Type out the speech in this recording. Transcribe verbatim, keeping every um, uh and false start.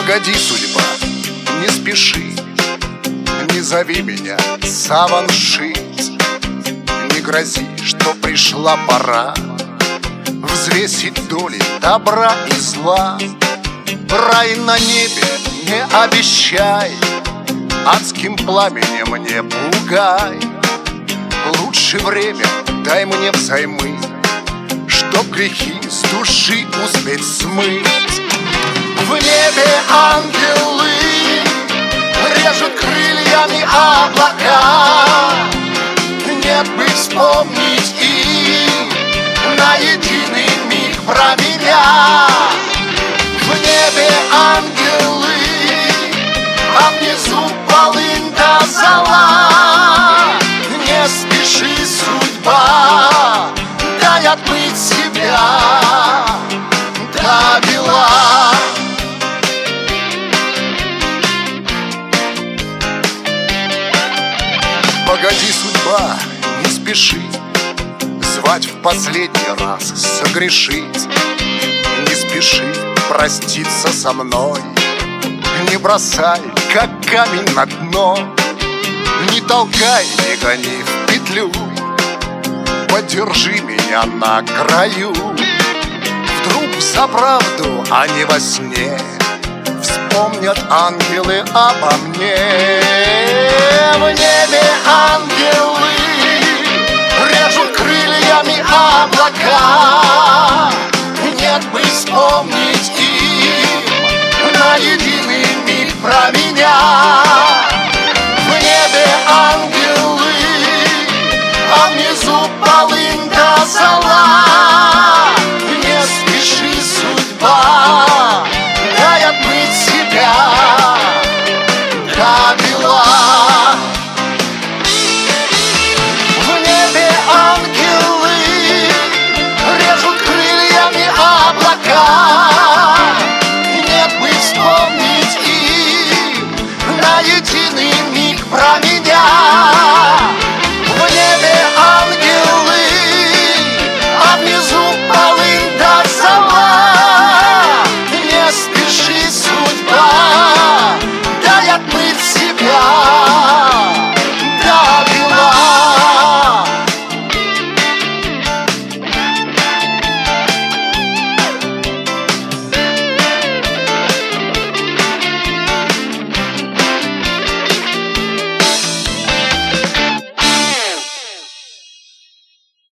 Погоди, судьба, не спеши, не зови меня саваншить, не грози, что пришла пора взвесить доли добра и зла. Рай на небе не обещай, адским пламенем не пугай. Лучше время дай мне взаймы, чтоб грехи с души успеть смыть. В небе ангелы режут крыльями облака, нет бы вспомнить им на единый миг про меня. В небе ангелы, а внизу полынь да зола. Не спеши, судьба, дай отмыть себя до бела. Погоди, судьба, не спеши звать в последний раз согрешить. Не спеши проститься со мной, не бросай, как камень на дно. Не толкай, не гони в петлю, подержи меня на краю. Вдруг за правду, а не во сне, вспомнят ангелы обо мне. В небе ангелы режут крыльями облака, нет бы вспомнить им на единый миг про меня. В небе ангелы, а внизу полынь да зола.